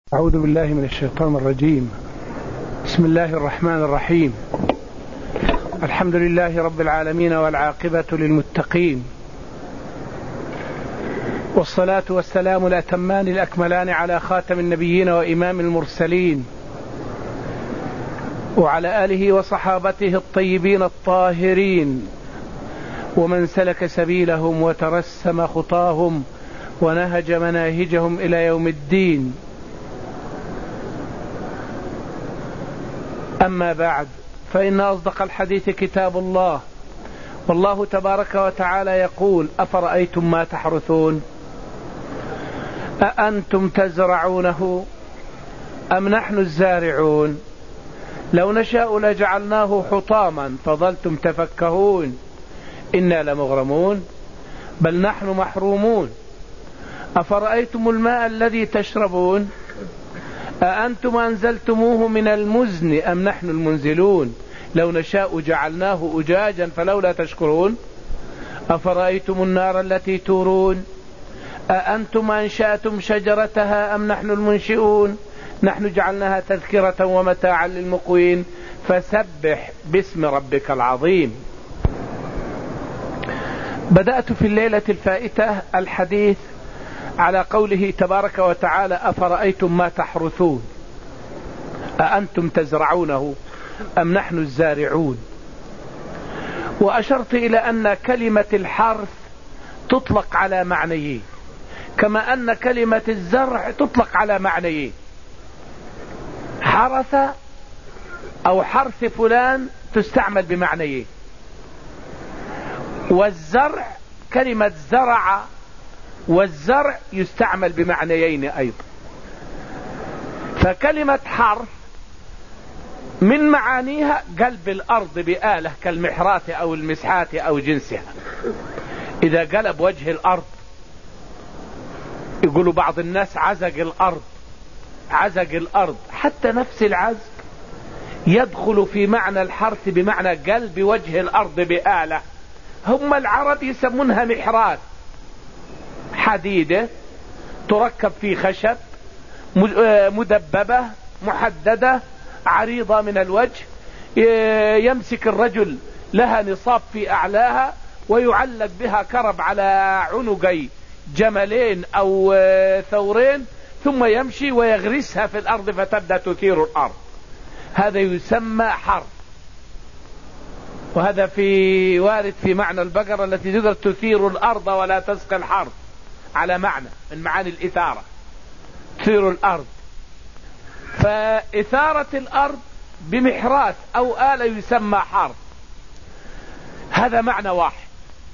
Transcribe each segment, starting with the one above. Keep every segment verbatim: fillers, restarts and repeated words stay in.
أعوذ بالله من الشيطان الرجيم. بسم الله الرحمن الرحيم. الحمد لله رب العالمين والعاقبة للمتقين، والصلاة والسلام الأتمان الأكملان على خاتم النبيين وإمام المرسلين وعلى آله وصحابته الطيبين الطاهرين ومن سلك سبيلهم وترسم خطاهم ونهج مناهجهم إلى يوم الدين. أما بعد، فإن أصدق الحديث كتاب الله، والله تبارك وتعالى يقول: أفرأيتم ما تحرثون أأنتم تزرعونه أم نحن الزارعون لو نشاء لجعلناه حطاما فظلتم تفكهون إنا لمغرمون بل نحن محرومون. أفرأيتم الماء الذي تشربون أأنتم أنزلتموه من المزن أم نحن المنزلون لو نشاء جعلناه أجاجا فلولا تشكرون. أفرأيتم النار التي تورون أأنتم أنشأتم شجرتها أم نحن المنشئون نحن جعلناها تذكرة ومتاعا للمقوين فسبح باسم ربك العظيم. بدأت في الليلة الفائتة الحديث على قوله تبارك وتعالى: أفرأيتم ما تحرثون أأنتم تزرعونه أم نحن الزارعون. وأشرت إلى أن كلمة الحرث تطلق على معنيين، كما أن كلمة الزرع تطلق على معنيين. حرث أو حرث فلان تستعمل بمعنيين، والزرع كلمة زرع والزرع يستعمل بمعنيين أيضا. فكلمة حرث من معانيها قلب الأرض بآلة كالمحرات أو المسحات أو جنسها. إذا قلب وجه الأرض، يقولوا بعض الناس عزق الأرض، عزق الأرض، حتى نفس العزق يدخل في معنى الحرث بمعنى قلب وجه الأرض بآلة. هم العرب يسمونها محرات، حديدة تركب في خشب مدببة محددة عريضة من الوجه، يمسك الرجل لها نصاب في أعلاها ويعلق بها كرب على عنقي جملين أو ثورين، ثم يمشي ويغرسها في الأرض فتبدأ تثير الأرض. هذا يسمى حرث. وهذا في وارد في معنى البقرة التي تقدر تثير الأرض ولا تسقي الحرث، على معنى من معاني الإثارة، تثير الأرض. فإثارة الأرض بمحراث أو آلة يسمى حرث. هذا معنى واحد،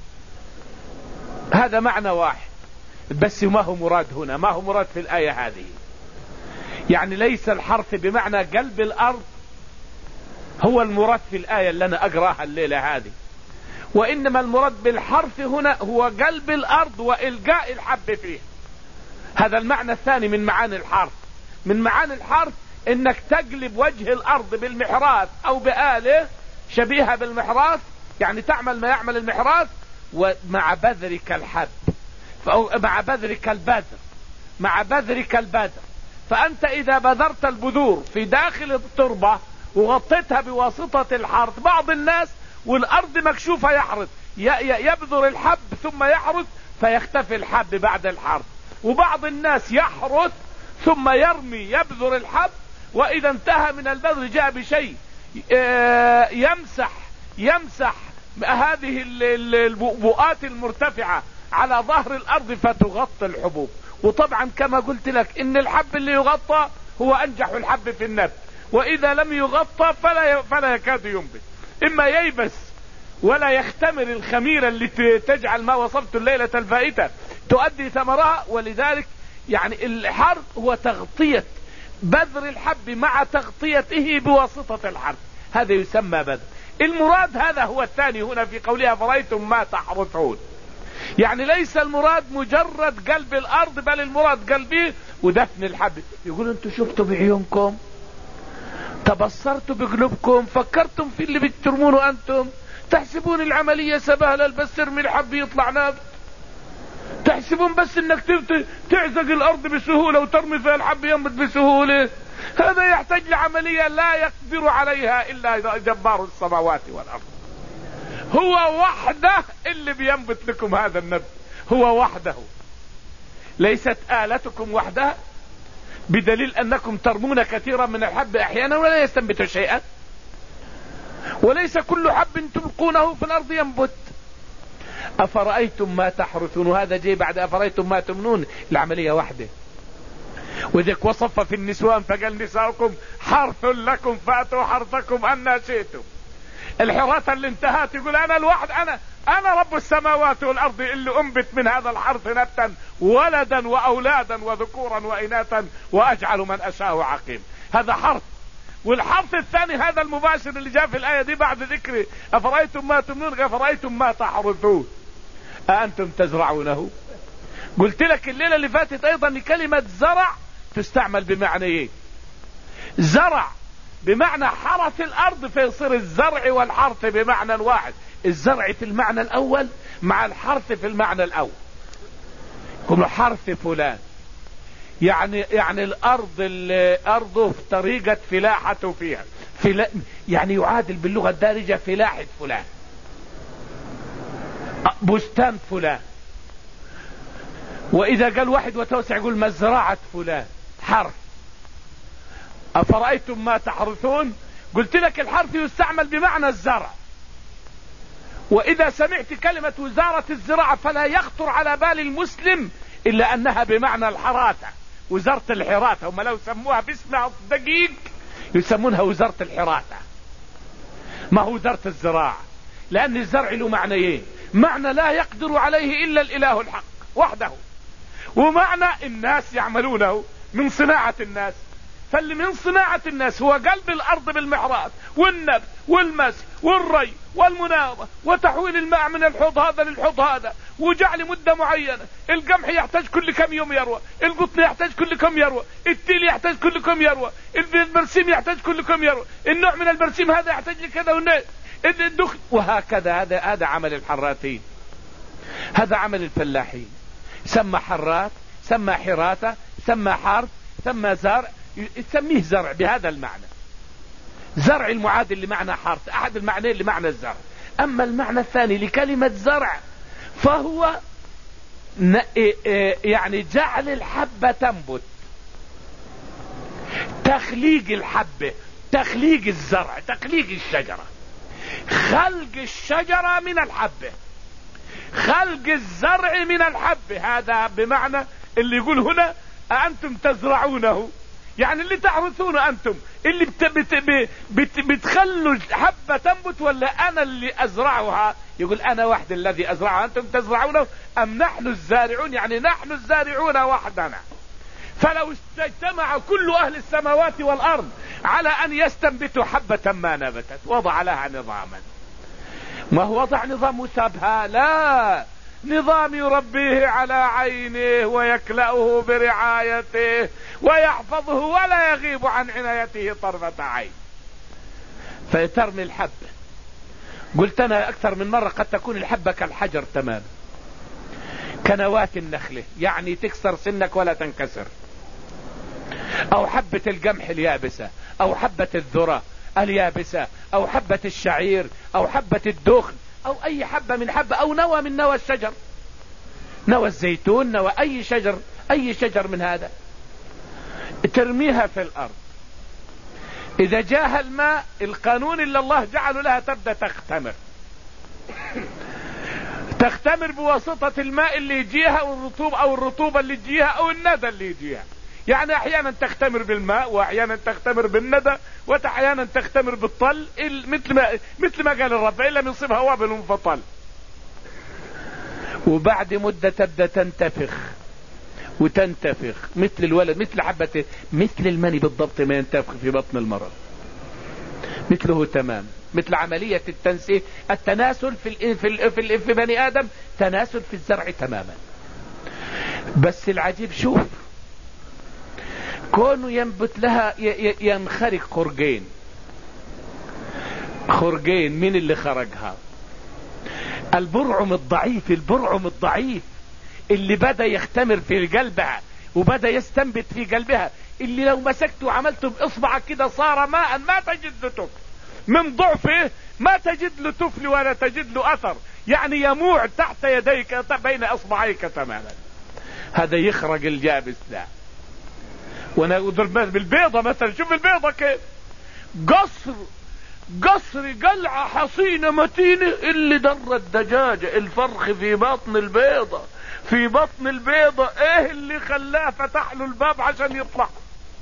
هذا معنى واحد، بس ما هو مراد هنا، ما هو مراد في الآية هذه. يعني ليس الحرث بمعنى قلب الأرض هو المراد في الآية اللي أنا أقراها الليلة هذه، وإنما المراد بالحرث هنا هو قلب الأرض وإلقاء الحب فيه. هذا المعنى الثاني من معاني الحرث. من معاني الحرث إنك تقلب وجه الأرض بالمحراث أو بآلة شبيهة بالمحراث، يعني تعمل ما يعمل المحراث، ومع بذرك الحب، مع بذرك البذر، مع بذرك البذر. فأنت إذا بذرت البذور في داخل التربة وغطيتها بواسطة الحرث، بعض الناس والأرض مكشوفة يحرث، يبذر الحب ثم يحرث فيختفي الحب بعد الحرث. وبعض الناس يحرث ثم يرمي يبذر الحب، وإذا انتهى من البذر جاء بشيء يمسح يمسح هذه البؤات المرتفعة على ظهر الأرض فتغطي الحبوب. وطبعا كما قلت لك إن الحب اللي يغطى هو أنجح الحب في النبت، وإذا لم يغطى فلا فلا يكاد ينبت، إما ييبس ولا يختمر الخميرة اللي تجعل ما وصفت الليلة الفائتة تؤدي ثمرها. ولذلك يعني الحرث هو تغطية بذر الحب مع تغطيته بواسطة الحرث، هذا يسمى بذر. المراد هذا هو الثاني هنا في قولها فرأيتم ما تحرثون. يعني ليس المراد مجرد قلب الأرض، بل المراد قلبه ودفن الحب. يقول انتم شفتوا بعيونكم، تبصرتوا بقلوبكم، فكرتم في اللي بترمونه أنتم، تحسبون العملية سبهلة، بس ارمي الحب يطلع نابت. تحسبون بس انك تعزق الارض بسهولة وترمي فيها الحب ينبت بسهولة؟ هذا يحتاج لعملية لا يقدر عليها الا جبار السماوات والارض. هو وحده اللي بينبت لكم هذا النبت، هو وحده، ليست آلتكم وحدها، بدليل انكم ترمون كثيرا من الحب احيانا ولا يستنبت شيئا، وليس كل حب تلقونه في الارض ينبت. افرأيتم ما تحرثون، وهذا جاي بعد افرأيتم ما تمنون، العملية واحدة. وذلك وصف في النسوان فقال نساؤكم حرث لكم فاتوا حرثكم أن شئتم. الحراثة اللي انتهت يقول انا الواحد، انا انا رب السماوات والارض اللي انبت من هذا الحرث نبتا ولدا واولادا وذكورا واناثا واجعل من اشاء عقيم. هذا حرث. والحرث الثاني هذا المباشر اللي جاء في الايه دي بعد ذكر افرايتم ما تمنون افرايتم ما تحرثون اانتم تزرعونه. قلت لك الليله اللي فاتت ايضا كلمه زرع تستعمل بمعنى ايه؟ زرع بمعنى حرث الارض، فيصير الزرع والحرث بمعنى واحد. الزرع في المعنى الاول مع الحرث في المعنى الاول. يقولوا حرث فلان، يعني يعني الارض اللي ارضه في طريقة فلاحته فيها فلا، يعني يعادل باللغة الدارجة فلاحة فلان، بستان فلان. واذا قال واحد وتوسع يقول مزرعة فلان، حرث. افرأيتم ما تحرثون، قلت لك الحرث يستعمل بمعنى الزرع. واذا سمعت كلمة وزارة الزراعة فلا يخطر على بال المسلم الا انها بمعنى الحراثة، وزارة الحراثة. هم لو سموها باسمها دقيق يسمونها وزارة الحراثة، ما هو وزارة الزراعة، لان الزرع له معنيين: معنى لا يقدر عليه الا الاله الحق وحده، ومعنى الناس يعملونه من صناعة الناس. فاللي من صناعة الناس هو قلب الارض بالمحراث والنبت والمسح والري والمناومة وتحويل الماء من الحوض هذا للحوض هذا، وجعل مدة معينة. القمح يحتاج كل كم يوم يروى، القطن يحتاج كل كم يروى، التيل يحتاج كل كم يروى، البرسيم يحتاج كل كم يروى، النوع من البرسيم هذا يحتاج لكذا والنوع الدخل، وهكذا. هذا هذا عمل الحراثين، هذا عمل الفلاحين. سمى حراث، سمى حراثة، سمى حرث، سمى زرع، تسميه زرع بهذا المعنى. زرع المعادل لمعنى حرث، احد المعنيين لمعنى الزرع. اما المعنى الثاني لكلمة زرع فهو يعني جعل الحبة تنبت، تخليق الحبة، تخليق الزرع، تخليق الشجرة، خلق الشجرة من الحبة، خلق الزرع من الحبة. هذا بمعنى اللي يقول هنا أأنتم تزرعونه، يعني اللي تحرثونه أنتم اللي بت بت بت بتخلوا حبة تنبت، ولا أنا اللي أزرعها؟ يقول أنا وحد الذي أزرعها، أنتم تزرعونه أم نحن الزارعون؟ يعني نحن الزارعون وحدنا. فلو اجتمع كل أهل السماوات والأرض على أن يستنبتوا حبة ما نبتت، وضع لها نظاما. ما هو وضع نظام وسابها؟ لا، نظام يربيه على عينه ويكلأه برعايته ويحفظه ولا يغيب عن عنايته طرفة عين. فيترمي الحبة. قلت أنا أكثر من مرة قد تكون الحبة كالحجر تمام، كنوات النخلة، يعني تكسر سنك ولا تنكسر، أو حبة القمح اليابسة، أو حبة الذرة اليابسة، أو حبة الشعير، أو حبة الدخن، أو أي حبة من حبة، أو نوى من نوى الشجر، نوى الزيتون، نوى أي شجر، أي شجر من هذا، ترميها في الأرض. إذا جاءها الماء، القانون اللي الله جعله لها تبدأ تختمر، تختمر بواسطة الماء اللي يجيها والرطوبة، أو الرطوبة اللي يجيها، أو الندى اللي يجيها. يعني أحيانا تختمر بالماء، وأحيانا تختمر بالندى، وأحيانا تختمر بالطل، مثل ما مثل ما قال الرب: إن لم يصبها وابل فطل. وبعد مدة تبدأ تنتفخ وتنتفخ مثل الولد، مثل حبة، مثل المني بالضبط ما ينتفخ في بطن المرأة، مثله تمام، مثل عملية التنسيق، التناسل في ال في ال في, ال في بني آدم، تناسل في الزرع تماما. بس العجيب شوف، كونه ينبت لها ينخرق خرقين، خرقين مين اللي خرقها؟ البرعم الضعيف، البرعم الضعيف اللي بدأ يختمر في قلبها وبدأ يستنبت في قلبها، اللي لو مسكته وعملته باصبعك كده صار ماء ما تجد له تفل، من ضعفه ما تجد له تفل ولا تجد له اثر، يعني يموع تحت يديك بين اصبعيك تماما. هذا يخرج الجابس. لا، وانا اضرب بالبيضة مثلا، شوف البيضة كيف قصر قصر قلعة حصينة متينة، اللي در الدجاجة الفرخ في بطن البيضة في بطن البيضة ايه اللي خلاه فتح له الباب عشان يطلع؟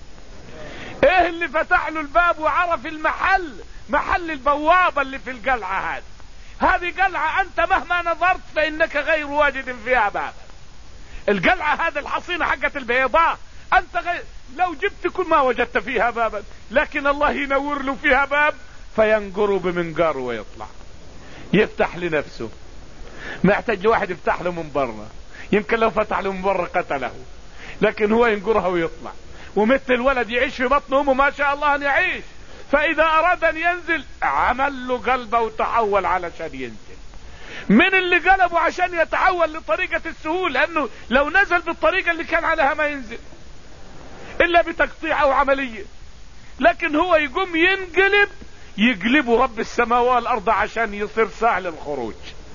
ايه اللي فتح له الباب وعرف المحل، محل البوابة اللي في القلعة هذه؟ هذه قلعة انت مهما نظرت فانك غير واجد فيها بابا. القلعة هذه الحصينة حقت البيضاء انت غير، لو جبت كل ما وجدت فيها بابا، لكن الله ينور له فيها باب فينقر بمنقار ويطلع، يفتح لنفسه، ما يحتاج واحد يفتح له من برا، يمكن لو فتح له من برا قتله، لكن هو ينقرها ويطلع. ومثل الولد يعيش في بطن امه ما شاء الله ان يعيش، فاذا اراد ان ينزل عمل له قلبه وتحول علشان ينزل. من اللي قلبه عشان يتحول لطريقة السهول، لانه لو نزل بالطريقة اللي كان عليها ما ينزل الا بتقطيع او عملية، لكن هو يقوم ينقلب، يقلبه رب السماوات والارض عشان يصير سهل الخروج،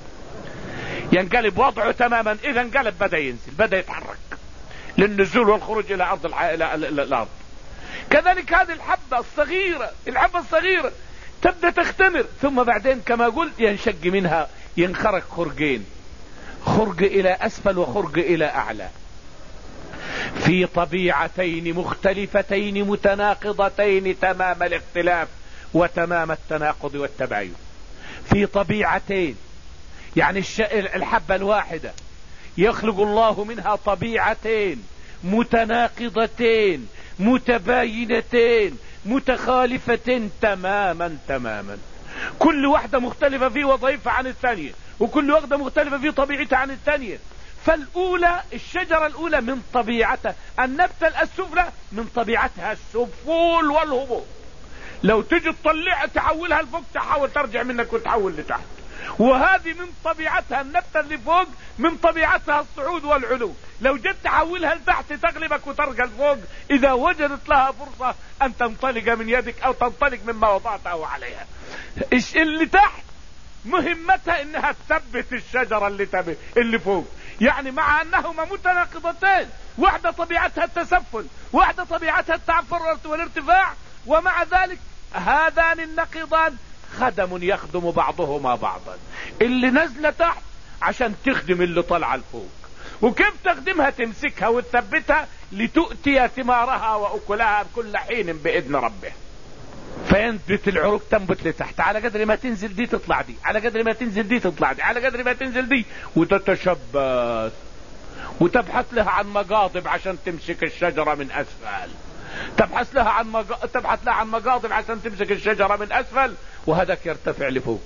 ينقلب وضعه تماما. اذا انقلب بدا ينزل، بدا يتحرك للنزول والخروج الى ارض الع... الى الارض. كذلك هذه الحبة الصغيرة، الحبة الصغيرة تبدأ تختمر، ثم بعدين كما قلت ينشق منها، ينخرج خرجين، خرج الى اسفل وخرج الى اعلى، في طبيعتين مختلفتين متناقضتين تمام الاختلاف وتمام التناقض والتباين. في طبيعتين يعني الش... الحبة الواحدة يخلق الله منها طبيعتين متناقضتين متباينتين متخالفتين تماما تماما، كل واحدة مختلفة في وظيفة عن الثانية، وكل واحدة مختلفة في طبيعتها عن الثانية. فالأولى الشجرة الأولى من طبيعتها، النبتة السفلى من طبيعتها السفول والهبوط، لو تجي تطلعها تحولها لفوق تحاول ترجع منك وتحول لتحت. وهذه من طبيعتها النبتة اللي فوق من طبيعتها الصعود والعلو، لو جيت تحولها لتحت تغلبك وترقى لفوق اذا وجدت لها فرصة ان تنطلق من يدك او تنطلق مما وضعته عليها. ايش اللي تحت مهمتها انها تثبت الشجرة اللي تبي اللي فوق، يعني مع انهما متناقضتين، واحدة طبيعتها التسفل واحدة طبيعتها التعفر والارتفاع، ومع ذلك هذان النقيضان خدم يخدم بعضهما بعضا. اللي نزل تحت عشان تخدم اللي طلع لفوق، وكيف تخدمها؟ تمسكها وتثبتها لتؤتي ثمارها واكلها كل حين باذن ربه. فينبت العروق تنبت لتحت، على قدر ما تنزل دي تطلع دي، على قدر ما تنزل دي تطلع دي، على قدر ما تنزل دي، وتتشبث وتبحث لها عن مقاضب عشان تمسك الشجرة من اسفل، تبحث لها عن مق... تبحث لها عن مقاضب عشان تمسك الشجرة من اسفل، وهذاك يرتفع لفوق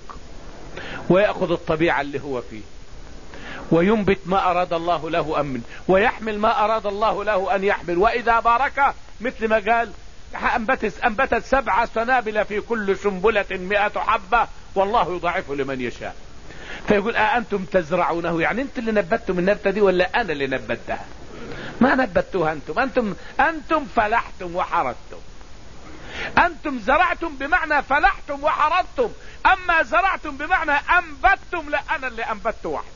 ويأخذ الطبيعة اللي هو فيه، وينبت ما اراد الله له امن، ويحمل ما اراد الله له ان يحمل. واذا بارك مثل ما قال انبتت, أنبتت سبع سنابل في كل سنبلة مئة حبة والله يضاعف لمن يشاء. فيقول أأنتم تزرعونه، يعني انت اللي نبتتم النبتة دي ولا انا اللي نبتها؟ ما نبتوها انتم، انتم انتم فلحتم وحرثتم، انتم زرعتم بمعنى فلحتم وحرثتم، اما زرعتم بمعنى انبتتم لا انا اللي انبت وحدي.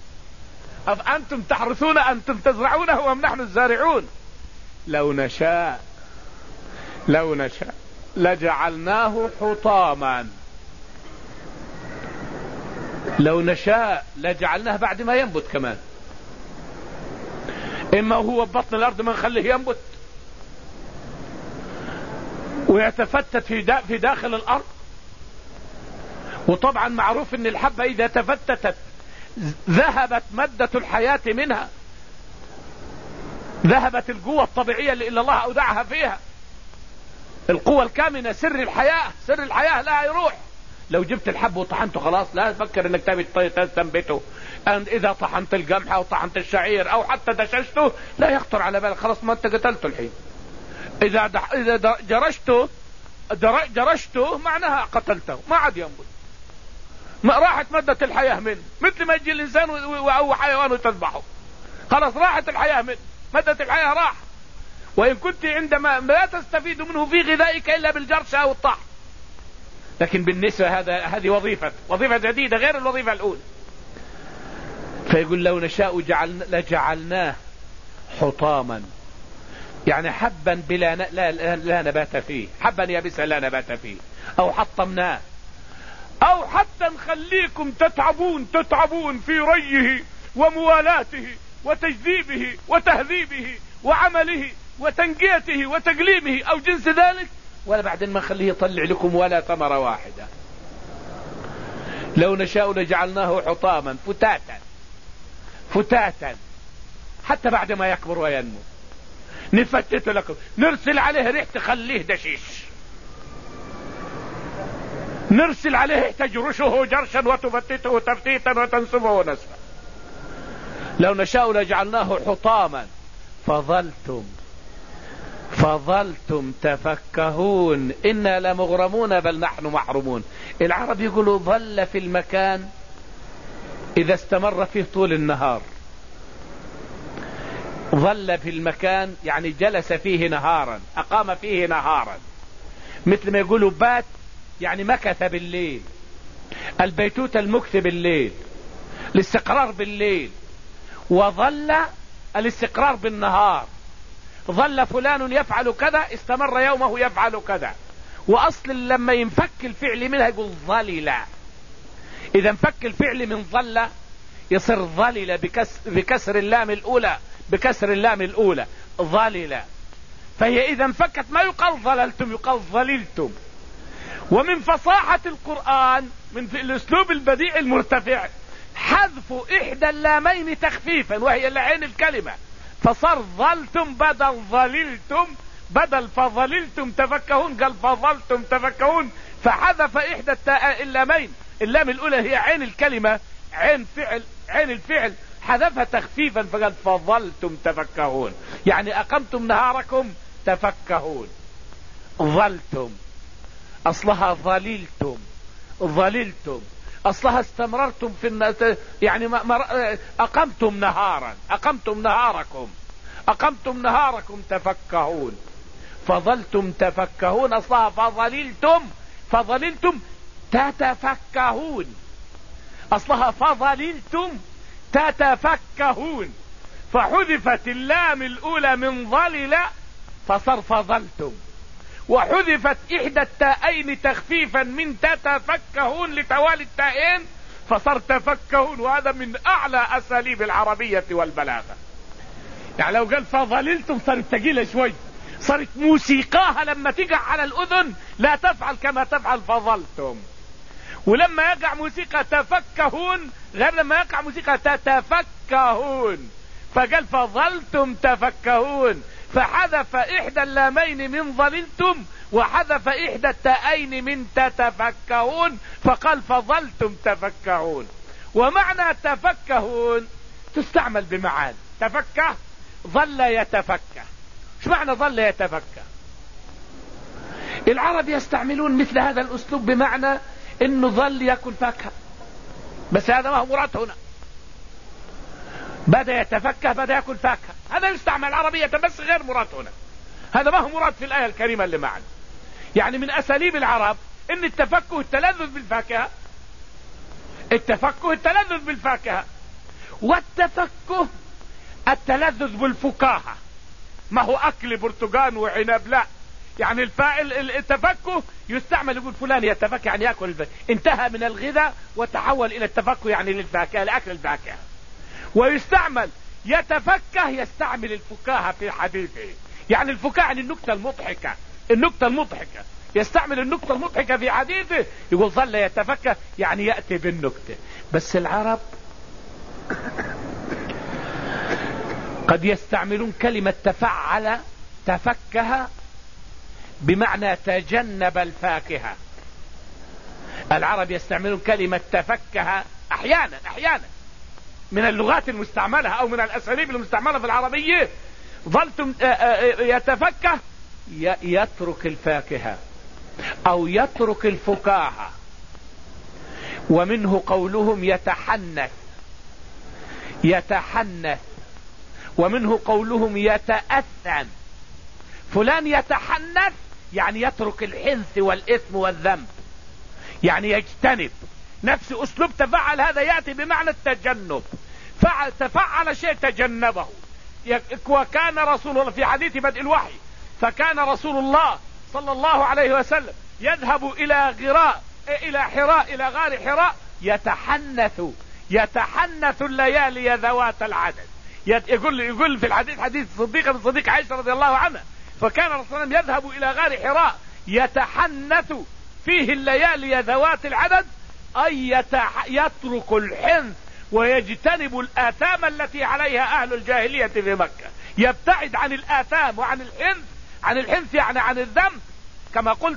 أف انتم تحرثون انتم تزرعونه ام نحن الزارعون؟ لو نشاء لو نشاء لجعلناه حطاما، لو نشاء لجعلناه بعد ما ينبت كمان، اما هو ببطن الارض ما نخليه ينبت ويتفتت في, دا في داخل الارض. وطبعا معروف ان الحبة اذا تفتتت ذهبت مادة الحياة منها، ذهبت القوة الطبيعية اللي الله اودعها فيها، القوة الكامنة، سر الحياة، سر الحياة لا يروح. لو جبت الحب وطحنته خلاص لا تفكر انك تبي تنبته. أن اذا طحنت القمح او طحنت الشعير او حتى دششته لا يخطر على بالك، خلاص ما انت قتلته الحين. اذا دح... اذا جرشته در... جرشته معناها قتلته، ما عاد ينبت، ما راحت مادة الحياة منه، مثل ما يجي الانسان او حيوان وتذبحه خلاص راحت الحياة منه، مدت الحياة راح. وإن كنت عندما لا تستفيد منه في غذائك إلا بالجرش أو الطحن، لكن بالنسبة هذا هذه وظيفة وظيفة جديدة غير الوظيفة الأولى. فيقول لو نشاء جعلنا لجعلناه حطاما، يعني حبا بلا ن... لا, لا, لا نبات فيه، حبا يابسا لا نبات فيه، أو حطمناه، أو حتى نخليكم تتعبون تتعبون في ريه وموالاته وتجذيبه وتهذيبه وعمله وتنقيته وتقليمه أو جنس ذلك، ولا بعدين ما نخليه يطلع لكم ولا ثمرة واحدة. لو نشاء لجعلناه حطاما فتاتا فتاتا حتى بعد ما يكبر وينمو، نفتت لكم، نرسل عليه ريح تخليه دشيش، نرسل عليه تجرشه جرشا وتفتته تفتيتا وتنسفه نسفا. لو نشاء لجعلناه حطاما فظلتم فظلتم تفكهون إنا لمغرمون بل نحن محرومون. العرب يقولوا ظل في المكان إذا استمر فيه طول النهار، ظل في المكان يعني جلس فيه نهارا، أقام فيه نهارا، مثل ما يقولوا بات يعني مكث بالليل، البيتوت المكث بالليل، الاستقرار بالليل، وظل الاستقرار بالنهار. ظل فلان يفعل كذا، استمر يومه يفعل كذا. وأصل لما ينفك الفعل منها يقول ظلل، إذا انفك الفعل من ظل يصير ظلل بكسر, بكسر اللام الأولى، بكسر اللام الأولى ظلل. فهي إذا انفكت ما يقال ظللتم، يقال ظللتم. ومن فصاحة القرآن من في الأسلوب البديع المرتفع حذف إحدى اللامين تخفيفا وهي لعين الكلمة، فصار ظلتم بدل ظللتم، بدل فظللتم تفكهون قال فظلتم تفكهون، فحذف إحدى اللامين، اللام الأولى هي عين الكلمة، عين فعل، عين الفعل حذفها تخفيفا فقال فظلتم تفكهون، يعني أقمتم نهاركم تفكهون. ظلتم أصلها ظللتم، ظللتم أصلها استمررتم في الناس، يعني أقمتم نهارا، أقمتم نهاركم، أقمتم نهاركم تفكهون. فظلتم تفكهون أصلها فظللتم، فظللتم تتفكهون، أصلها فظللتم تتفكهون، فحذفت اللام الأولى من ظلل فصار فظلتم، وحذفت إحدى التاءين تخفيفا من تتفكهون لتوالي التائين فصار تفكهون. وهذا من أعلى أساليب العربية والبلاغة. يعني لو قال فظللتم صارت ثقيلة شوي، صارت موسيقاها لما تقع على الأذن لا تفعل كما تفعل فظلتم. ولما يقع موسيقى تفكهون غير لما يقع موسيقى تتفكهون، فقال فظلتم تفكهون، فحذف إحدى اللامين من ظللتم وحذف إحدى التائين من تتفكهون فقال فظلتم تفكهون. ومعنى تفكهون تستعمل بمعاني، تفكه ظل يتفكه. ايش معنى ظل يتفكه؟ العرب يستعملون مثل هذا الأسلوب بمعنى انه ظل يأكل فاكهة، بس هذا ما هو مراد هنا. بدأ يتفكه، بدأ يأكل فاكهة، هذا يستعمل عربية بس غير مراد هنا، هذا ما هو مراد في الآية الكريمة اللي معنا. يعني من أساليب العرب ان التفكه التلذذ بالفاكهة، التفكه التلذذ بالفاكهة، والتفكه التلذذ بالفكاهة، ما هو أكل برتقان وعنب، لا. يعني الفاعل التفكه يستعمل يقول فلان يتفكه يعني يأكل الفاكهة، انتهى من الغذاء وتحول إلى التفكه يعني للفاكهة، لأكل الفاكهة. ويستعمل يتفكه يستعمل الفكاهة في حديثه، يعني الفكاهة يعني النكتة المضحكة، النكتة المضحكة، يستعمل النكتة المضحكة في حديثه، يقول ظل يتفكه يعني يأتي بالنكتة. بس العرب قد يستعملون كلمة تفعل تفكه بمعنى تجنب الفاكهة. العرب يستعملون كلمة تفكه احيانا احيانا من اللغات المستعملة او من الاساليب المستعملة في العربية. ظلتم يتفكه يترك الفاكهة او يترك الفكاهة. ومنه قولهم يتحنث، يتحنث ومنه قولهم يتأثم، فلان يتحنث يعني يترك الحنث والإثم والذنب، يعني يجتنب. نفس أسلوب تفعل هذا يأتي بمعنى التجنب، فعل تفعل شيء تجنبه. وكان رسول الله في حديث بدء الوحي، فكان رسول الله صلى الله عليه وسلم يذهب إلى غراء إلى حراء إلى غار حراء يتحنث يتحنث الليالي ذوات العدد. يقول يقول في الحديث حديث صديقة من صديق عائشة رضي الله عنها، فكان رسول الله يذهب إلى غار حراء يتحنث فيه الليالي ذوات العدد، أي يترك الحنث ويجتنب الآثام التي عليها أهل الجاهلية في مكة، يبتعد عن الآثام وعن الحنث. عن الحنث يعني عن الذنب كما قلت،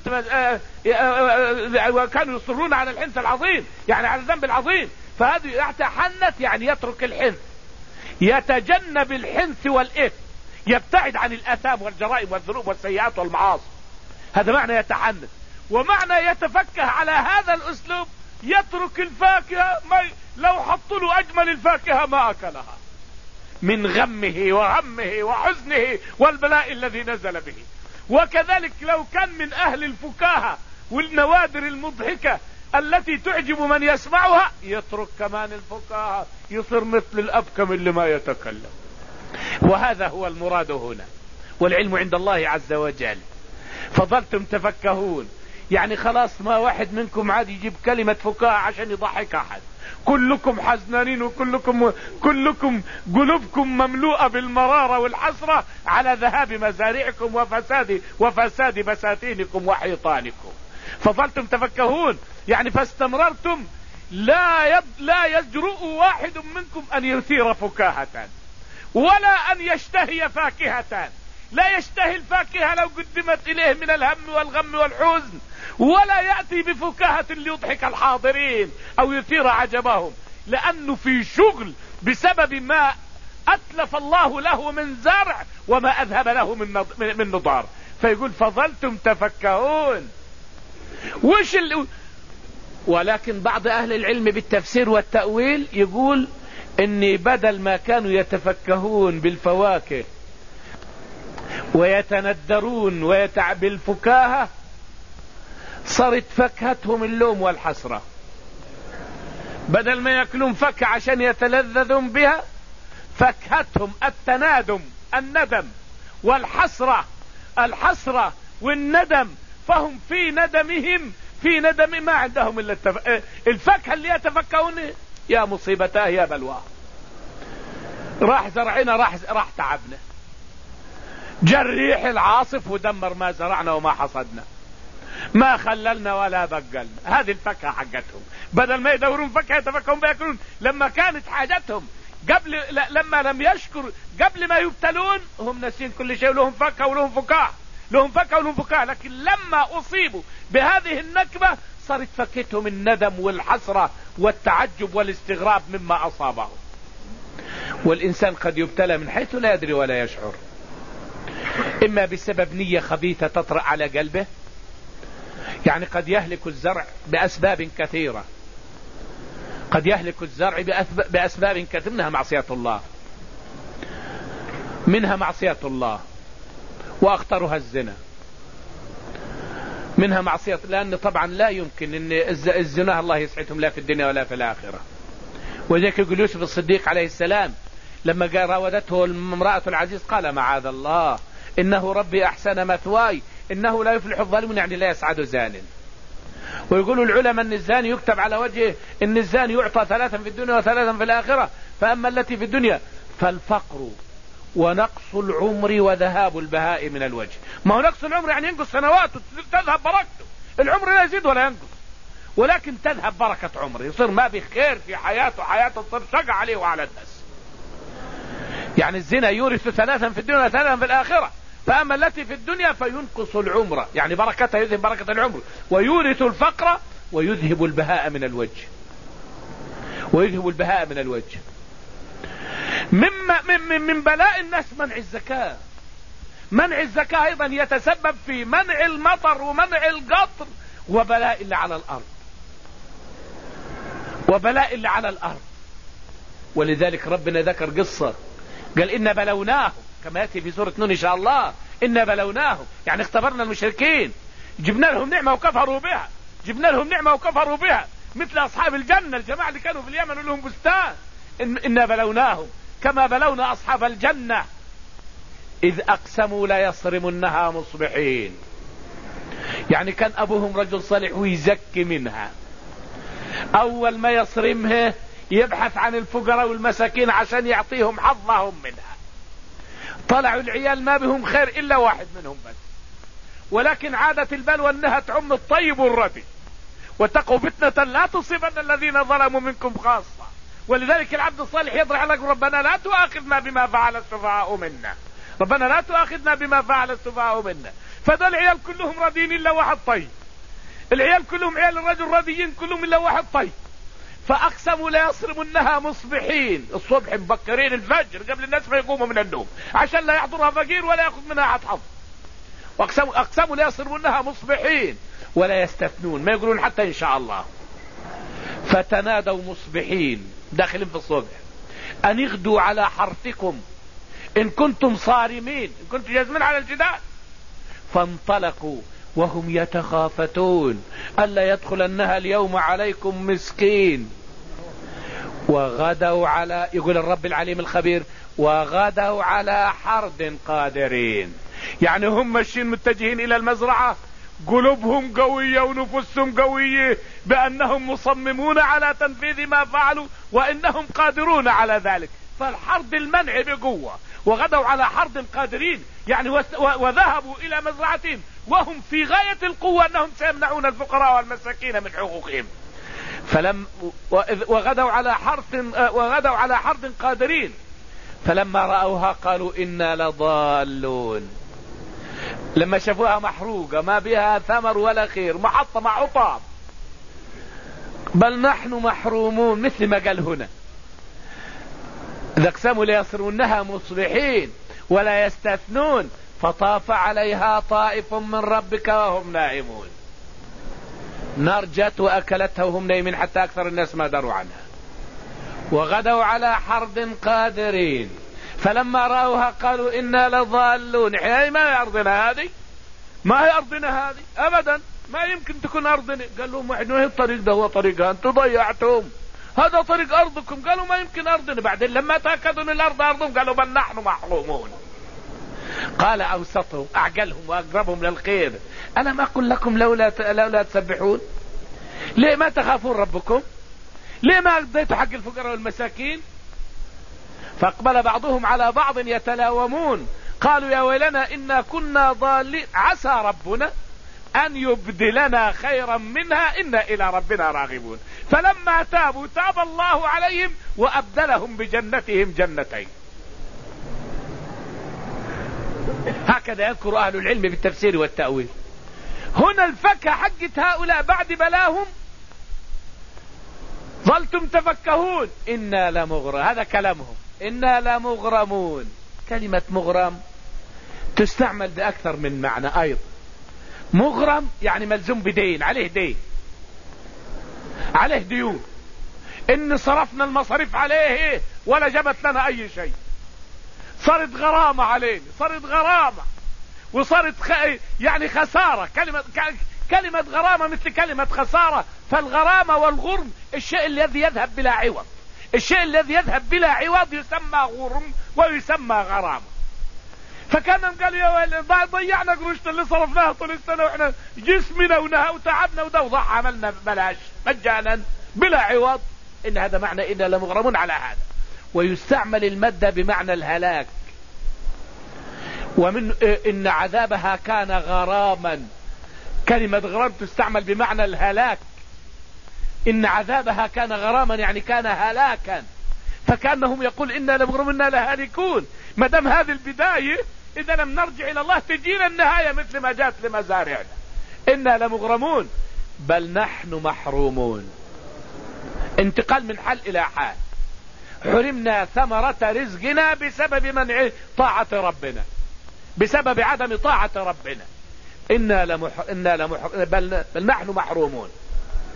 وكانوا يصرون على الحنث العظيم يعني على الذنب العظيم. فهذا يتحنث يعني يترك الحنث، يتجنب الحنث والإثم، يبتعد عن الآثام والجرائم والذنوب والسيئات والمعاصي. هذا معنى يتحنث. ومعنى يتفكه على هذا الأسلوب يترك الفاكهة، ما لو حط له أجمل الفاكهة ما أكلها من غمه وهمه وحزنه والبلاء الذي نزل به. وكذلك لو كان من أهل الفكاهة والنوادر المضحكة التي تعجب من يسمعها يترك كمان الفكاهة، يصير مثل الأبكم اللي ما يتكلم. وهذا هو المراد هنا، والعلم عند الله عز وجل. فظلتم تفكهون، يعني خلاص ما واحد منكم عاد يجيب كلمة فكاهة عشان يضحك أحد. كلكم حزنانين وكلكم كلكم قلوبكم مملوءة بالمرارة والحسرة على ذهاب مزارعكم وفساد وفساد بساتينكم وحيطانكم. فظلتم تفكهون يعني فاستمررتم. لا يد لا يجرؤ واحد منكم أن يثير فكاهة ولا أن يشتهي فاكهة. لا يشتهي الفاكهة لو قدمت إليه من الهم والغم والحزن، ولا يأتي بفكاهة ليضحك الحاضرين أو يثير عجبهم، لأنه في شغل بسبب ما أتلف الله له من زرع وما أذهب له من من نضار. فيقول فظلتم تفكهون. وش ال... ولكن بعض أهل العلم بالتفسير والتأويل يقول إني بدل ما كانوا يتفكهون بالفواكه ويتندرون ويتع بالفكاهة، صارت فكهتهم اللوم والحسرة. بدل ما يأكلون فكهة عشان يتلذذون بها، فكهتهم التنادم الندم والحسرة الحسرة والندم. فهم في ندمهم في ندم ما عندهم إلا التف... الفكهة اللي يتفكهون. يا مصيبتاه يا بلواه، راح زرعنا راح راح تعبنا، جريح العاصف ودمر ما زرعنا وما حصدنا، ما خللنا ولا بقلنا. هذه الفكهة حقتهم. بدل ما يدورون فكهة يتفكهون بيأكلون. لما كانت حاجتهم قبل لما لم يشكر قبل ما يبتلون هم ناسين كل شيء، ولهم فكهة ولهم فكاهة لهم فكهة ولهم فكاهة. لكن لما أصيبوا بهذه النكبة صارت فكتهم الندم والحسرة والتعجب والاستغراب مما أصابه. والإنسان قد يبتلى من حيث لا يدري ولا يشعر، إما بسبب نية خبيثة تطرأ على قلبه، يعني قد يهلك الزرع بأسباب كثيرة. قد يهلك الزرع بأسباب كثيرة، منها معصية الله منها معصية الله وأخطرها الزنا. منها معصية، لأن طبعا لا يمكن أن الزنا الله يسعدهم لا في الدنيا ولا في الآخرة. وذلك يقول يوسف الصديق عليه السلام لما قال راودته امرأة العزيز قال معاذ الله إنه ربي أحسن مثواي إنه لا يفلح الظالمون، يعني لا يسعد زان. ويقول العلماء أن الزاني يكتب على وجهه أن الزاني يعطى ثلاثا في الدنيا وثلاثا في الآخرة. فأما التي في الدنيا فالفقر ونقص العمر وذهاب البهاء من الوجه. ما هو نقص العمر يعني ينقص سنواته، تذهب بركته. العمر لا يزيد ولا ينقص، ولكن تذهب بركة عمره، يصير ما بخير في حياته، حياته تصير شقة عليه وعلى الناس. يعني الزنا يورث ثلاثا في الدنيا وثلاثا في الآخرة. فأما التي في الدنيا فينقص العمر، يعني بركتها يذهب بركة العمر، ويورث الفقر ويذهب البهاء من الوجه ويذهب البهاء من الوجه. مما من, من بلاء الناس منع الزكاة. منع الزكاة أيضا يتسبب في منع المطر ومنع القطر وبلاء اللي على الأرض وبلاء اللي على الأرض. ولذلك ربنا ذكر قصة قال إن بلوناهم كما يأتي في سورة نون إن شاء الله. إن بلوناهم يعني اختبرنا المشركين، جبنا لهم نعمة وكفروا بها، جبنا لهم نعمة وكفروا بها، مثل أصحاب الجنة الجماعة اللي كانوا في اليمن ولهم بستان. إن, إن بلوناهم كما بلونا أصحاب الجنة إذ أقسموا لا يصرمنها مصبحين. يعني كان أبوهم رجل صالح ويزكي منها، أول ما يصرمها يبحث عن الفقراء والمساكين عشان يعطيهم حظهم منها. طلعوا العيال ما بهم خير إلا واحد منهم بس، ولكن عادت البلوى أنها تعم الطيب والردي، واتقوا فتنة لا تصيبن الذين ظلموا منكم خاصة. ولذلك العبد الصالح يضرع على ربنا لا تؤاخذنا بما فعل السفهاء منا، ربنا لا تؤاخذنا بما فعل السفهاء منا. فده العيال كلهم رديين إلا واحد طيب، العيال كلهم عيال الرجل رديين كلهم إلا واحد طيب. فأقسموا لا يصرمنها مصبحين، الصبح مبكرين الفجر قبل الناس ما يقوموا من النوم عشان لا يحضرها فقير ولا يأخذ منها أحد حظ. وأقسموا أقسموا لا يصرمنها مصبحين ولا يستثنون، ما يقولون حتى إن شاء الله. فتنادوا مصبحين داخلين في الصبح أن اغدوا على حرثكم إن كنتم صارمين، إن كنتم جازمين على الجدال. فانطلقوا وهم يتخافتون ألا يدخلنها اليوم عليكم مسكين. وغدوا على، يقول الرب العليم الخبير، وغدوا على حرد قادرين. يعني هم ماشيين متجهين إلى المزرعة، قلوبهم قوية ونفوسهم قوية بأنهم مصممون على تنفيذ ما فعلوا وإنهم قادرون على ذلك. فالحرد المنع بقوة، وغدوا على حرد قادرين يعني وذهبوا إلى مزرعتهم وهم في غاية القوة أنهم سيمنعون الفقراء والمساكين من حقوقهم. فلم وغدوا على حرث وغدوا على حرد قادرين. فلما رأوها قالوا إنا لضالون. لما شافوها محروقة ما بها ثمر ولا خير، محطة مع عطاب، بل نحن محرومون مثل ما قال هنا. إذا اقسموا ليصرونها مصبحين ولا يستثنون فطاف عليها طائف من ربك وهم نائمون. نار جت وأكلتها وهم نايمين حتى أكثر الناس ما دروا عنها. وغدوا على حرد قادرين. فلما رأوها قالوا إنا لضالون. إحنا ما هي أرضنا هذه، ما هي أرضنا هذه أبدا، ما يمكن تكون أرضنا. قال لهم إحنا الطريق ده هو طريقها، أنتم ضيعتم، هذا طريق أرضكم. قالوا ما يمكن أرضنا. بعدين لما تأكدوا أن الأرض أرضهم قالوا بل نحن محرومون. قال أوسطهم أعقلهم وأقربهم للخير أنا ما أقول لكم لولا لولا تسبحون؟ ليه ما تخافون ربكم؟ ليه ما قضيتوا حق الفقراء والمساكين؟ فاقبل بعضهم على بعض يتلاومون قالوا يا ويلنا إنا كنا ضالين عسى ربنا أن يبدلنا خيرا منها إنا إلى ربنا راغبون. فلما تابوا تاب الله عليهم وأبدلهم بجنتهم جنتين. هكذا يذكر أهل العلم بالتفسير والتأويل. هنا الفكة حقت هؤلاء بعد بلاهم ظلتم تفكهون إنا لمغرم، هذا كلامهم، إنا لمغرمون. كلمة مغرم تستعمل بأكثر من معنى أيضا. مغرم يعني ملزوم بدين، عليه دين، عليه ديون، إن صرفنا المصاريف عليه ولا جبت لنا أي شيء، صارت غرامة علينا، صارت غرامة وصارت خ... يعني خسارة. كلمة كلمة غرامة مثل كلمة خسارة. فالغرامة والغرم الشيء الذي يذهب بلا عوض، الشيء الذي يذهب بلا عوض يسمى غرم ويسمى غرامة. فكانهم قالوا يا ويل ضيعنا قروشنا اللي صرفناها طول السنة واحنا جسمنا ونها وتعبنا وده وضع عملنا ببلاش مجانا بلا عوض. إن هذا معنى إنا لمغرمون على هذا. ويستعمل المادة بمعنى الهلاك. ومن إن عذابها كان غراما، كلمة غرام تستعمل بمعنى الهلاك. إن عذابها كان غراما يعني كان هلاكا. فكأنهم يقول إنا لمغرمون إنا لهالكون. ما دام هذه البداية إذا لم نرجع إلى الله تجينا النهاية مثل ما جاءت لمزارعنا. إنا لمغرمون بل نحن محرومون. انتقال من حال إلى حال. حرمنا ثمرة رزقنا بسبب منع طاعة ربنا، بسبب عدم طاعة ربنا. إنا لمح... إنا لمح... بل... بل نحن محرومون.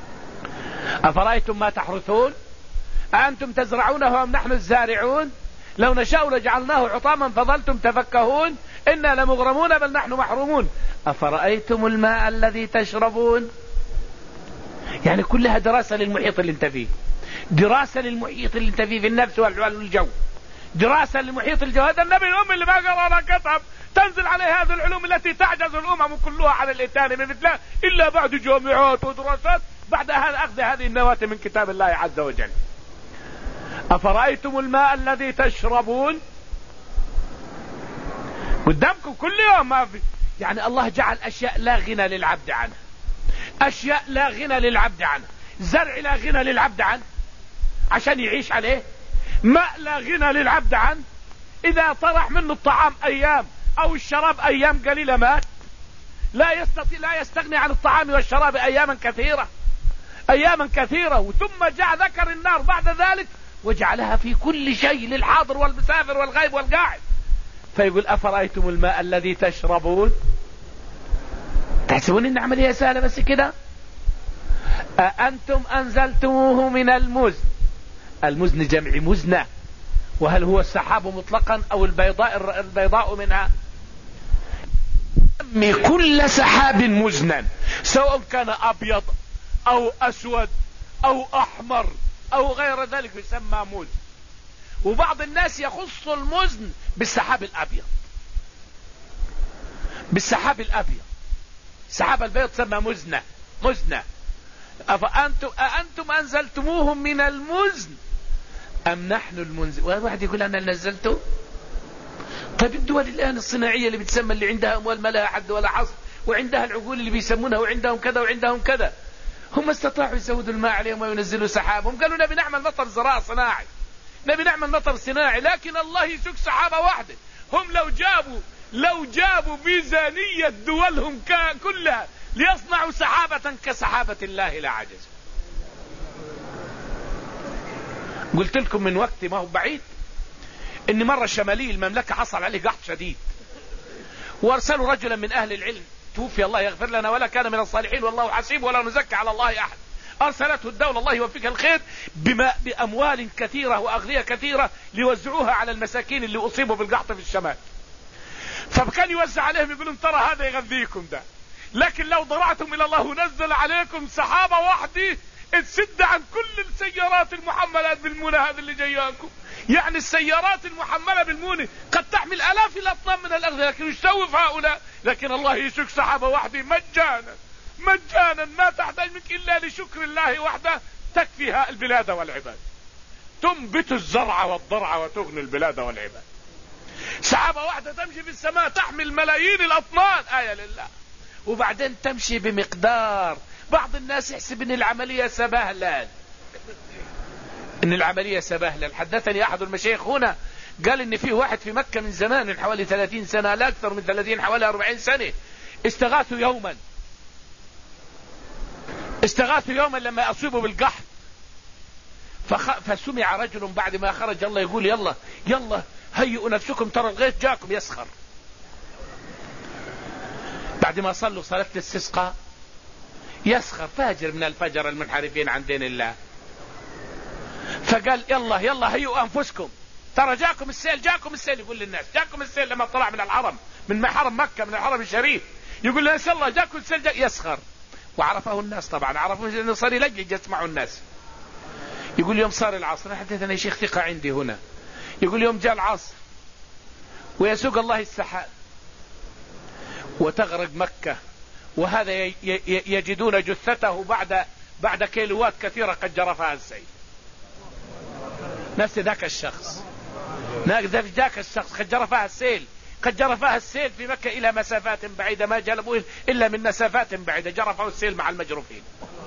أفرأيتم ما تحرثون أأنتم تزرعونه أم نحن الزارعون لو نشاء لجعلناه حطاما فظلتم تفكهون إنا لمغرمون بل نحن محرومون أفرأيتم الماء الذي تشربون. يعني كلها دراسة للمحيط اللي انت فيه، دراسة للمحيط اللي انت فيه في النفس والجو، دراسة للمحيط الجو. هذا النبي الأم اللي ما قرأ ولا كتب تنزل عليه هذه العلوم التي تعجز الأمم كلها عن الإتيان بمثلها إلا بعد جامعات ودراسات بعد أخذ هذه النواة من كتاب الله عز وجل. أفرأيتم الماء الذي تشربون، قدامكم كل يوم ما في. يعني الله جعل أشياء لا غنى للعبد عنها، أشياء لا غنى للعبد عنها، زرع لا غنى للعبد عنه عشان يعيش عليه، ماء لا غنى للعبد عنه، إذا طرح منه الطعام أيام أو الشراب أيام قليلة مات، لا يستطيع لا يستغني عن الطعام والشراب أياما كثيرة أياما كثيرة. وثم جاء ذكر النار بعد ذلك وجعلها في كل شيء للحاضر والمسافر والغيب والقاعد. فيقول أفرأيتم الماء الذي تشربون. تحسبون إن عملية سهلة بس كده؟ أأنتم أنزلتموه من المزن. المزن جمع مزنة، وهل هو السحاب مطلقا أو البيضاء البيضاء منها؟ كل سحاب مزنا سواء كان أبيض أو أسود أو أحمر أو غير ذلك يسمى مزن. وبعض الناس يخص المزن بالسحاب الأبيض، بالسحاب الأبيض، سحاب البيض تسمى مزنة مزنة. أفأنتم أأنتم أنزلتموه من المزن أم نحن المنزل؟ واحد يقول أنا نزلته. طيب الدول الآن الصناعية اللي بتسمى اللي عندها أموال ما لها حد ولا حصر، وعندها العقول اللي بيسمونها، وعندهم كذا وعندهم كذا، هم استطاعوا يزودوا الماء عليهم وينزلوا سحابهم. قالوا نبي نعمل مطر زراعة صناعي، نبي نعمل مطر صناعي، لكن الله يسوق سحابة واحدة. هم لو جابوا لو جابوا ميزانية دولهم كلها ليصنعوا سحابة كسحابة الله لعجزوا. قلت لكم من وقت ما هو بعيد ان مرة شمالي المملكة حصل عليه قحط شديد، وارسلوا رجلا من اهل العلم توفي الله يغفر لنا ولا كان من الصالحين والله حسيب ولا نزكي على الله احد. ارسلته الدولة الله يوفقك الخير بما باموال كثيرة واغذية كثيرة ليوزعوها على المساكين اللي اصيبوا بالقحط في الشمال. فكان يوزع عليهم يقولون ترى هذا يغذيكم ده، لكن لو ضرعتم الى الله ونزل عليكم سحابة واحدة تسد عن كل السيارات المحملة بالمونة هذا اللي جاياكم. يعني السيارات المحملة بالمونة قد تحمل الاف الاطنان من الاغذية، لكن يستوي في هؤلاء، لكن الله يسوق سحابة واحدة مجانا مجانا ما تحتاج منك الا لشكر الله وحده تكفيها البلاد والعباد، تنبت الزرع والضرع وتغني البلاد والعباد. سحابة واحدة تمشي في السماء تحمل ملايين الاطنان، آية لله. وبعدين تمشي بمقدار. بعض الناس يحسب ان العملية سبهلل، ان العملية سبهلل. حدثني احد المشايخ هنا قال ان في واحد في مكة من زمان من حوالي ثلاثين سنة، لا اكثر من ثلاثين، حوالي أربعين سنة، استغاثوا يوما استغاثوا يوما لما اصيبوا بالقحط. فخ... فسمع رجل بعد ما خرج الله يقول يلا يلا هيئوا نفسكم ترى الغيث جاكم، يسخر. بعد ما صلوا صلاة الاستسقاء يسخر فاجر من الفجر المنحرفين عن دين الله، فقال يلا يلا هيئوا انفسكم ترى جاكم السيل جاكم السيل. يقول للناس جاكم السيل لما طلع من الحرم، من حرم مكة، من الحرم الشريف، يقول للناس يلا جاكم السيل جاك. يسخر. وعرفه الناس طبعا، عرفوا انه صار يلجج يسمعوا الناس. يقول يوم صار العصر، حدثنا شيخ ثقة عندي هنا، يقول يوم جاء العصر ويسوق الله السحاب وتغرق مكة، وهذا يجدون جثته بعد بعد كيلوات كثيرة قد جرفها السيل. نفس ذاك الشخص ذاك الشخص قد جرفها السيل قد جرفها السيل في مكة إلى مسافات بعيدة، ما جلبوا إلا من مسافات بعيدة، جرفوا السيل مع المجروفين.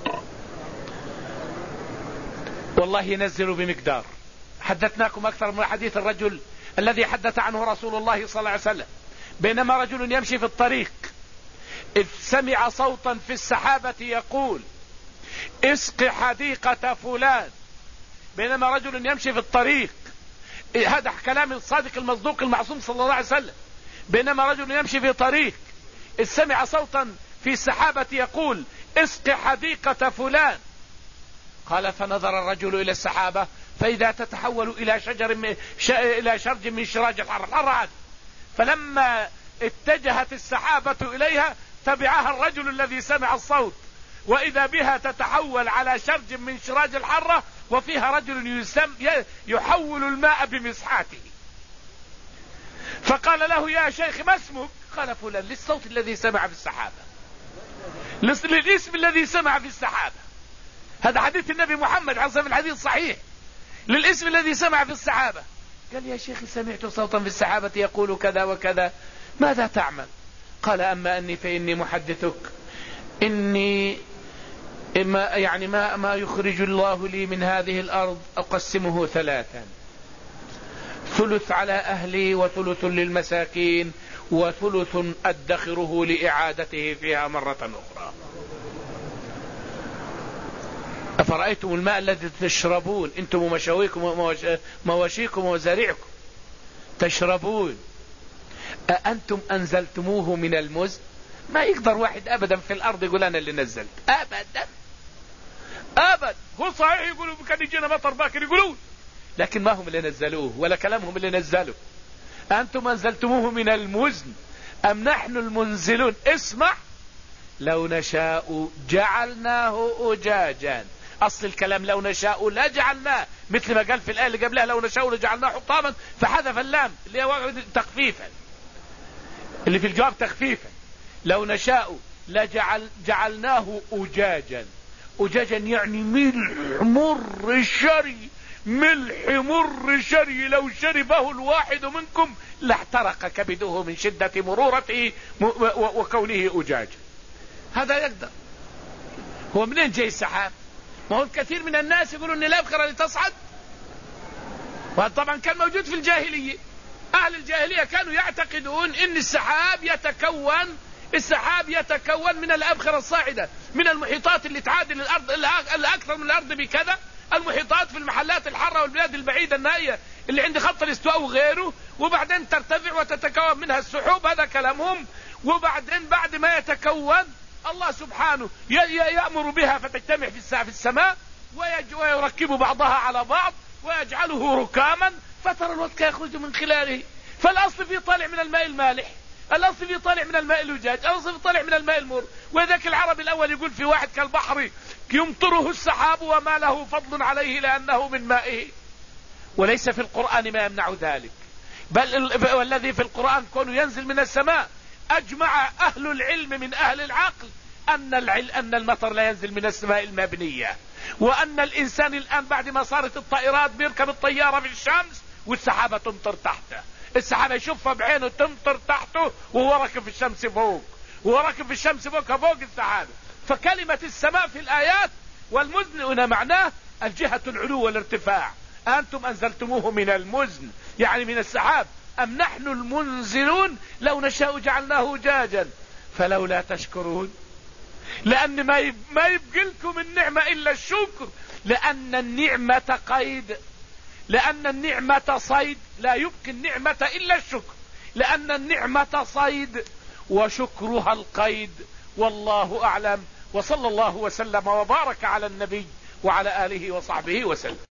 والله ينزل بمقدار. حدثناكم أكثر من حديث الرجل الذي حدث عنه رسول الله صلى الله عليه وسلم، بينما رجل يمشي في الطريق إذ سمع صوتا في السحابة يقول اسق حديقة فلان. بينما رجل يمشي في الطريق، هذا كلام الصادق المصدوق المعصوم صلى الله عليه وسلم، بينما رجل يمشي في طريق إذ سمع صوتا في السحابة يقول اسق حديقة فلان. قال فنظر الرجل إلى السحابة فإذا تتحول إلى شجر من ش... إلى شرج من شراج الحر الحر هذا. فلما اتجهت السحابة إليها تبعها الرجل الذي سمع الصوت، وإذا بها تتحول على شرج من شراج الحرة وفيها رجل يسم يحول الماء بمسحاته. فقال له: يا شيخ ما اسمك؟ قال: فلان. للصوت الذي سمع في السحابة، للاسم الذي سمع في السحابة. هذا حديث النبي محمد عليه الصلاة والسلام، الحديث صحيح. للاسم الذي سمع في السحابة. قال: يا شيخ سمعت صوتا في السحابة يقول كذا وكذا، ماذا تعمل؟ قال: أما أني فإني محدثك إني ما يعني ما ما يخرج الله لي من هذه الأرض أقسمه ثلاثا: ثلث على أهلي، وثلث للمساكين، وثلث أدخره لإعادته فيها مرة أخرى. أفرأيتم الماء الذي تشربون أنتم ومشاويكم ومواشيكم وزريعكم تشربون أأنتم أنزلتموه من المزن؟ ما يقدر واحد أبدا في الأرض يقول أنا اللي نزلت، أبدا أبدا. هو صحيح يقولوا كان يجينا مطر باكر يقولون، لكن ما هم اللي نزلوه ولا كلامهم اللي نزلوه. أنتم أنزلتموه من المزن أم نحن المنزلون؟ اسمع: لو نشاء جعلناه أجاجا. أصل الكلام لو نشاء لا جعلناه، مثل ما قال في الآية اللي قبلها: لو نشاء لجعلناه حطاما، فحذف اللام اللي هو تخفيفا، اللي في الجواب تخفيفا. لو نشاء لجعل جعلناه أجاجا. أجاجا يعني ملح مر شري، ملح مر شري، لو شربه الواحد منكم لاحترق كبده من شدة مرورته وكونه أجاجا. هذا يقدر. هو منين جاي السحاب؟ ما هو الكثير من الناس يقولون ان الأبخرة لتصعد، وهذا طبعا كان موجود في الجاهلية. أهل الجاهلية كانوا يعتقدون ان السحاب يتكون السحاب يتكون من الأبخرة الصاعدة، من المحيطات اللي تعادل الأرض اللي أكثر من الأرض بكذا، المحيطات في المحلات الحارة والبلاد البعيدة النائية اللي عند خط الاستواء وغيره، وبعدين ترتفع وتتكون منها السحوب. هذا كلامهم. وبعدين بعد ما يتكون الله سبحانه يأمر بها فتجتمع في السماء ويركب بعضها على بعض ويجعله ركاما، فترى الودق يخرج من خلاله. فالأصل فيه طالع من الماء المالح، الأصل فيه طالع من الماء الأجاج، الأصل فيه طالع من الماء المر. وذاك العرب الأول يقول في واحد كالبحر يمطره السحاب وما له فضل عليه لأنه من مائه. وليس في القرآن ما يمنع ذلك، بل والذي في القرآن كونه ينزل من السماء. أجمع أهل العلم من أهل العقل أن العلم أن المطر لا ينزل من السماء المبنية، وأن الإنسان الآن بعد ما صارت الطائرات بيركب الطيارة في الشمس والسحابة تمطر تحته، السحابة يشوفها بعينه تمطر تحته وهو راكب في الشمس فوق، وهو راكب في الشمس فوق فوق السحابة. فكلمة السماء في الآيات والمزن هنا معناه الجهة العلو والارتفاع. أنتم أنزلتموه من المزن يعني من السحاب أم نحن المنزلون؟ لو نشاء جعلناه أجاجا فلولا تشكرون. لأن ما يب... ما يبقى لكم النعمة إلا الشكر، لأن النعمة قيد، لأن النعمة صيد، لا يبقي النعمة إلا الشكر، لأن النعمة صيد وشكرها القيد. والله أعلم، وصلى الله وسلم وبارك على النبي وعلى آله وصحبه وسلم.